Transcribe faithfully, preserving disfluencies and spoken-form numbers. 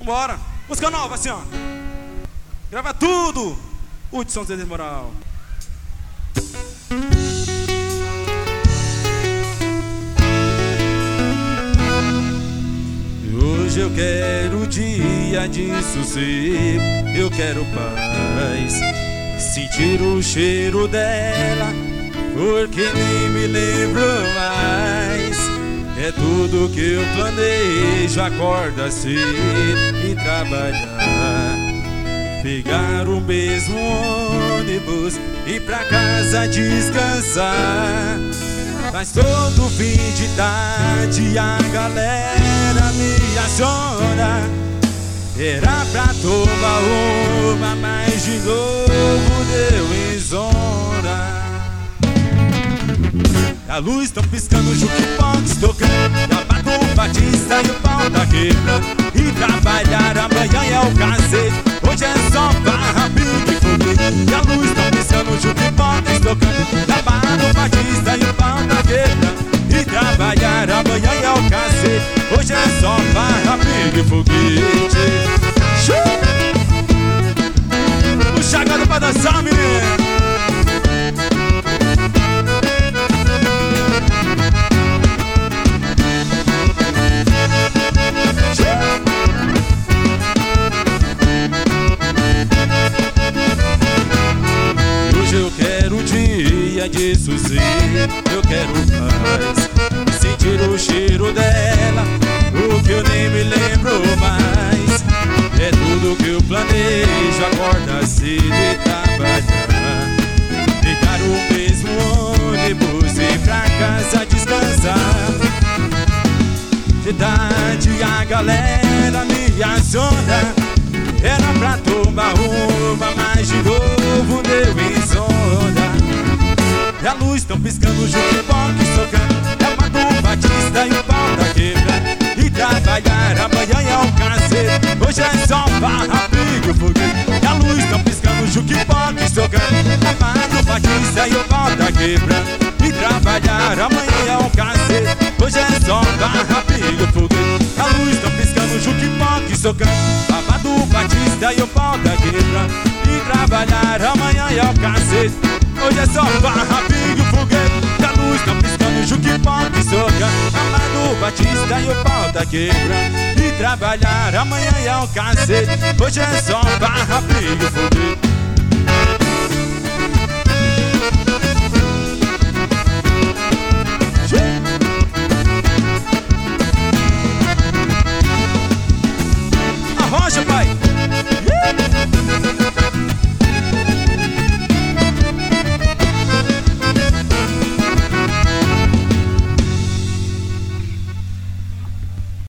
Vambora. Música nova, assim, ó. Grava tudo. Hudson Zé Moral. Hoje eu quero dia de sossego, eu quero paz, sentir o cheiro dela, porque nem me lembro mais. É tudo que eu planejo, acorda cedo e trabalhar, pegar o mesmo ônibus e pra casa descansar. Mas todo fim de tarde a galera me aciona, era pra tomar uma, mas de novo deu em zona. A luz tão piscando, jukebox tocando, Gabado Batista e o pau tá quebrando. E trabalhar amanhã é o cacete, hoje é só barra, pique, foguete. E a luz tão piscando, jukebox tocando, Gabado Batista e o pau tá quebrando. E trabalhar amanhã é o cacete, hoje é só barra, pique, foguete. Puxa a gata pra dançar, menino. Eu quero um dia de sossego, eu quero paz, sentir o cheiro dela, o que eu nem me lembro mais. É tudo que eu planejo, acorda cedo e trabalhar, pegar o mesmo ônibus e pra casa descansar. De tarde a galera me aciona, era pra tomar uma, mas de novo deu em zona. E a luz tão piscando, jukebox tocando, Gabado Batista e o pau tá quebrando. E trabalhar amanhã é o cacete, hoje é só barra, pique, foguete. E a luz tão piscando, jukebox tocando, Gabado Batista e o pau tá quebrando. E trabalhar amanhã é o cacete, hoje é só barra, pique, foguete. A luz tão piscando, jukebox tocando, Gabado Batista e o pau tá quebrando. E trabalhar amanhã é o cacete, hoje é só barra, pique, foguete. A luz tá piscando, jukebox tocando, Gabado Batista e o pau tá quebrando. E trabalhar amanhã é o cacete, hoje é só barra, pique, foguete. Arrocha, pai!